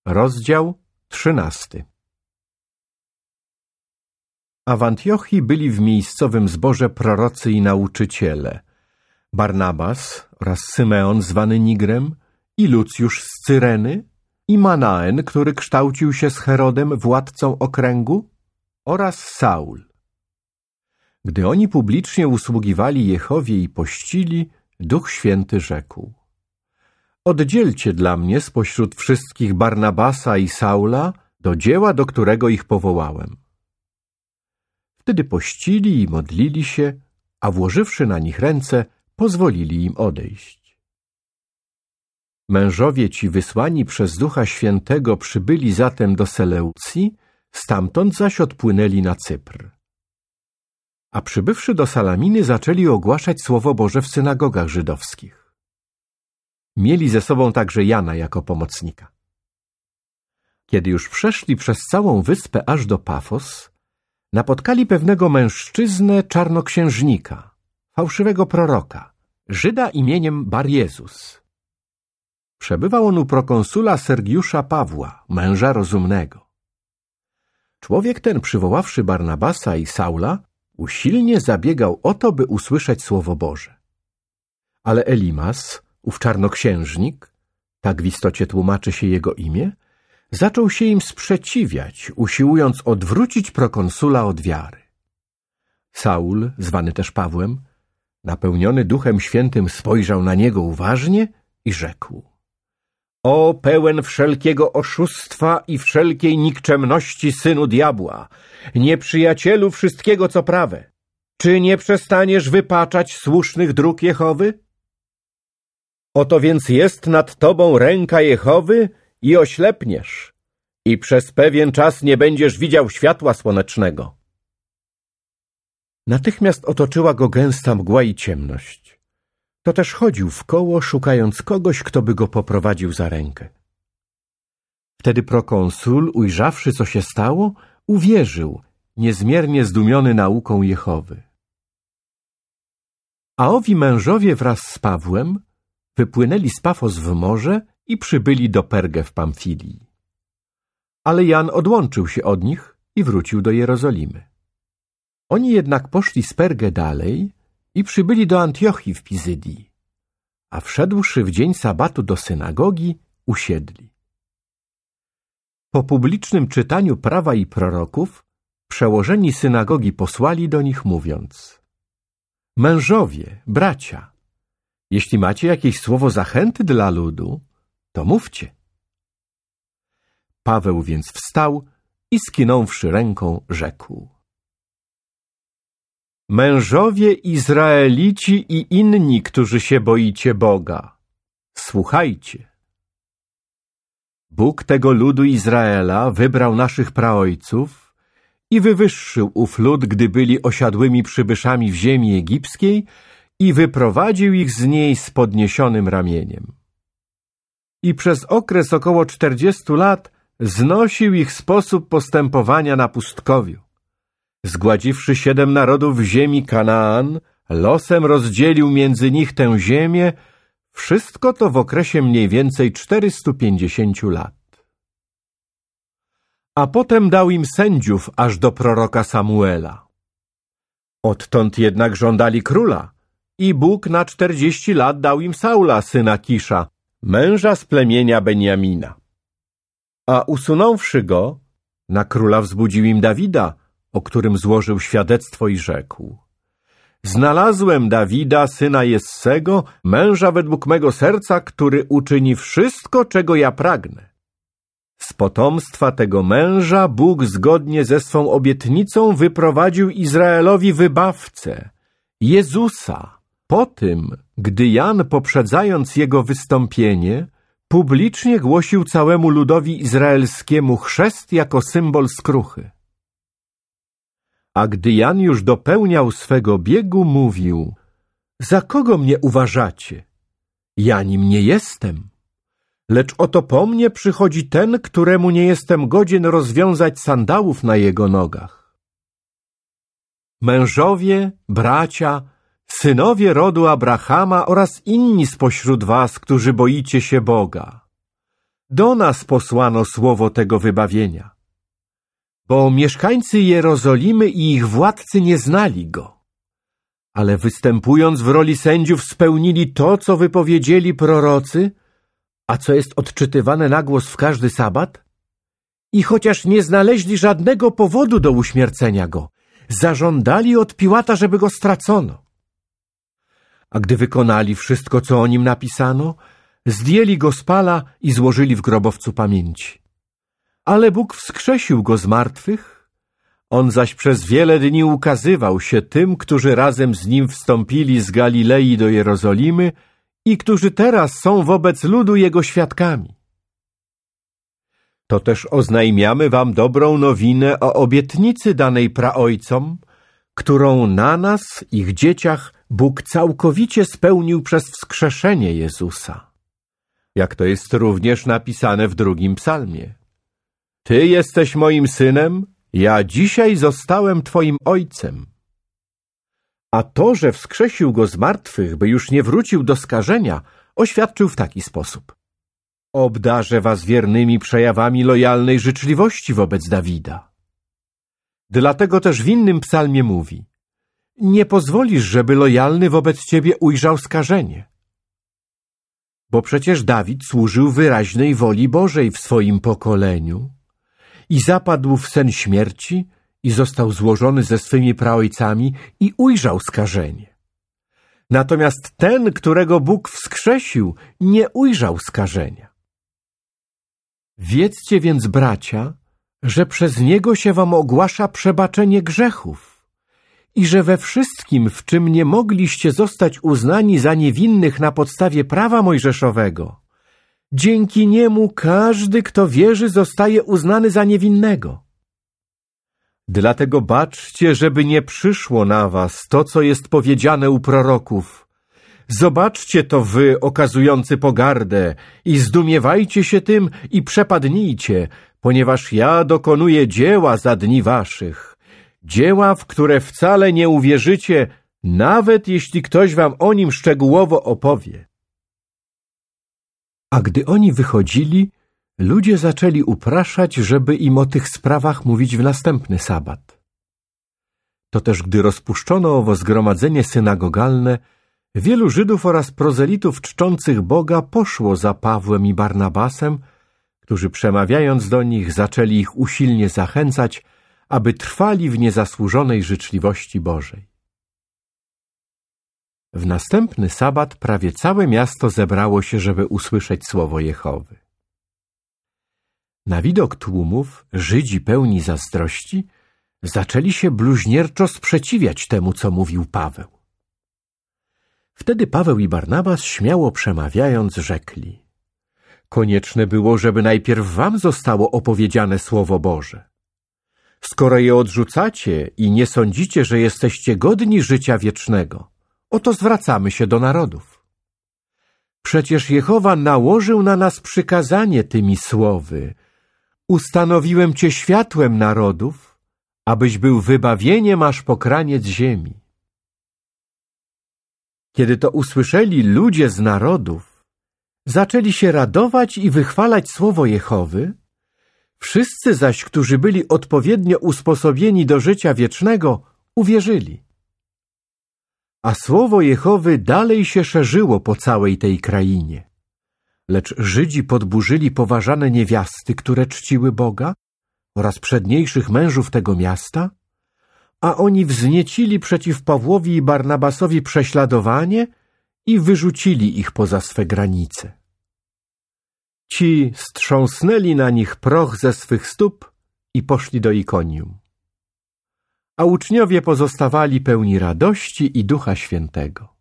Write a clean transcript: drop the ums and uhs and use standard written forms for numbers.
Rozdział 13. A w Antiochii byli w miejscowym zborze prorocy i nauczyciele: Barnabas oraz Symeon zwany Nigrem, i Lucjusz z Cyreny, i Manaen, który kształcił się z Herodem, władcą okręgu, oraz Saul. Gdy oni publicznie usługiwali Jehowie i pościli, Duch Święty rzekł: oddzielcie dla mnie spośród wszystkich Barnabasa i Saula do dzieła, do którego ich powołałem. Wtedy pościli i modlili się, a włożywszy na nich ręce, pozwolili im odejść. Mężowie ci wysłani przez Ducha Świętego przybyli zatem do Seleucji, stamtąd zaś odpłynęli na Cypr. A przybywszy do Salaminy, zaczęli ogłaszać Słowo Boże w synagogach żydowskich. Mieli ze sobą także Jana jako pomocnika. Kiedy już przeszli przez całą wyspę aż do Pafos, napotkali pewnego mężczyznę czarnoksiężnika, fałszywego proroka, Żyda imieniem Bar-Jezus. Przebywał on u prokonsula Sergiusza Pawła, męża rozumnego. Człowiek ten, przywoławszy Barnabasa i Saula, usilnie zabiegał o to, by usłyszeć Słowo Boże. Ale Elimas, ów czarnoksiężnik, tak w istocie tłumaczy się jego imię, zaczął się im sprzeciwiać, usiłując odwrócić prokonsula od wiary. Saul, zwany też Pawłem, napełniony Duchem Świętym, spojrzał na niego uważnie i rzekł: o pełen wszelkiego oszustwa i wszelkiej nikczemności synu diabła, nieprzyjacielu wszystkiego co prawe, czy nie przestaniesz wypaczać słusznych dróg Jehowy? Oto więc jest nad tobą ręka Jehowy i oślepniesz, i przez pewien czas nie będziesz widział światła słonecznego. Natychmiast otoczyła go gęsta mgła i ciemność. To też chodził wkoło, szukając kogoś, kto by go poprowadził za rękę. Wtedy prokonsul, ujrzawszy, co się stało, uwierzył, niezmiernie zdumiony nauką Jehowy. A owi mężowie wraz z Pawłem wypłynęli z Pafos w morze i przybyli do Pergę w Pamfilii. Ale Jan odłączył się od nich i wrócił do Jerozolimy. Oni jednak poszli z Pergę dalej i przybyli do Antiochii w Pizydii, a wszedłszy w dzień sabatu do synagogi, usiedli. Po publicznym czytaniu prawa i proroków przełożeni synagogi posłali do nich, mówiąc: mężowie, bracia, jeśli macie jakieś słowo zachęty dla ludu, to mówcie. Paweł więc wstał i skinąwszy ręką rzekł: mężowie Izraelici i inni, którzy się boicie Boga, słuchajcie. Bóg tego ludu Izraela wybrał naszych praojców i wywyższył ów lud, gdy byli osiadłymi przybyszami w ziemi egipskiej, i wyprowadził ich z niej z podniesionym ramieniem. I przez okres około 40 lat znosił ich sposób postępowania na pustkowiu. Zgładziwszy 7 narodów w ziemi Kanaan, losem rozdzielił między nich tę ziemię, wszystko to w okresie mniej więcej 450 lat. A potem dał im sędziów aż do proroka Samuela. Odtąd jednak żądali króla i Bóg na 40 lat dał im Saula, syna Kisza, męża z plemienia Benjamina. A usunąwszy go, na króla wzbudził im Dawida, o którym złożył świadectwo i rzekł: znalazłem Dawida, syna Jessego, męża według mego serca, który uczyni wszystko, czego ja pragnę. Z potomstwa tego męża Bóg zgodnie ze swą obietnicą wyprowadził Izraelowi wybawcę, Jezusa, po tym, gdy Jan, poprzedzając jego wystąpienie, publicznie głosił całemu ludowi izraelskiemu chrzest jako symbol skruchy. A gdy Jan już dopełniał swego biegu, mówił: za kogo mnie uważacie? Ja nim nie jestem. Lecz oto po mnie przychodzi ten, któremu nie jestem godzien rozwiązać sandałów na jego nogach. Mężowie, bracia, synowie rodu Abrahama oraz inni spośród was, którzy boicie się Boga, Do nas posłano słowo tego wybawienia, bo mieszkańcy Jerozolimy i ich władcy nie znali go, ale występując w roli sędziów spełnili to, co wypowiedzieli prorocy, a co jest odczytywane na głos w każdy sabat, i chociaż nie znaleźli żadnego powodu do uśmiercenia go, zażądali od Piłata, żeby go stracono. A gdy wykonali wszystko, co o nim napisano, zdjęli go z pala i złożyli w grobowcu pamięci. Ale Bóg wskrzesił go z martwych, on zaś przez wiele dni ukazywał się tym, którzy razem z nim wstąpili z Galilei do Jerozolimy i którzy teraz są wobec ludu jego świadkami. To też oznajmiamy wam dobrą nowinę o obietnicy danej praojcom, którą na nas, ich dzieciach, Bóg całkowicie spełnił przez wskrzeszenie Jezusa. Jak to jest również napisane w 2 psalmie. Ty jesteś moim synem, ja dzisiaj zostałem twoim ojcem. A to, że wskrzesił go z martwych, by już nie wrócił do skażenia, oświadczył w taki sposób. Obdarzę was wiernymi przejawami lojalnej życzliwości wobec Dawida. Dlatego też w innym psalmie mówi: nie pozwolisz, żeby lojalny wobec ciebie ujrzał skażenie. Bo przecież Dawid służył wyraźnej woli Bożej w swoim pokoleniu i zapadł w sen śmierci i został złożony ze swymi praojcami i ujrzał skażenie. Natomiast ten, którego Bóg wskrzesił, nie ujrzał skażenia. Wiedzcie więc, bracia, że przez niego się wam ogłasza przebaczenie grzechów i że we wszystkim, w czym nie mogliście zostać uznani za niewinnych na podstawie prawa mojżeszowego, dzięki niemu każdy, kto wierzy, zostaje uznany za niewinnego. Dlatego baczcie, żeby nie przyszło na was to, co jest powiedziane u proroków. Zobaczcie to wy, okazujący pogardę, i zdumiewajcie się tym i przepadnijcie, ponieważ ja dokonuję dzieła za dni waszych. Dzieła, w które wcale nie uwierzycie, nawet jeśli ktoś wam o nim szczegółowo opowie. A gdy oni wychodzili, ludzie zaczęli upraszać, żeby im o tych sprawach mówić w następny sabat. To też gdy rozpuszczono owo zgromadzenie synagogalne, wielu Żydów oraz prozelitów czczących Boga poszło za Pawłem i Barnabasem, którzy przemawiając do nich zaczęli ich usilnie zachęcać, aby trwali w niezasłużonej życzliwości Bożej. W następny sabat prawie całe miasto zebrało się, żeby usłyszeć słowo Jehowy. Na widok tłumów Żydzi pełni zazdrości zaczęli się bluźnierczo sprzeciwiać temu, co mówił Paweł. Wtedy Paweł i Barnabas, śmiało przemawiając, rzekli: konieczne było, żeby najpierw wam zostało opowiedziane Słowo Boże. Skoro je odrzucacie i nie sądzicie, że jesteście godni życia wiecznego, oto zwracamy się do narodów. Przecież Jehowa nałożył na nas przykazanie tymi słowy: ustanowiłem cię światłem narodów, abyś był wybawieniem aż po kraniec ziemi. Kiedy to usłyszeli ludzie z narodów, zaczęli się radować i wychwalać słowo Jehowy, wszyscy zaś, którzy byli odpowiednio usposobieni do życia wiecznego, uwierzyli. A słowo Jehowy dalej się szerzyło po całej tej krainie. Lecz Żydzi podburzyli poważane niewiasty, które czciły Boga, oraz przedniejszych mężów tego miasta, a oni wzniecili przeciw Pawłowi i Barnabasowi prześladowanie i wyrzucili ich poza swe granice. Ci strząsnęli na nich proch ze swych stóp i poszli do Ikonium. A uczniowie pozostawali pełni radości i Ducha Świętego.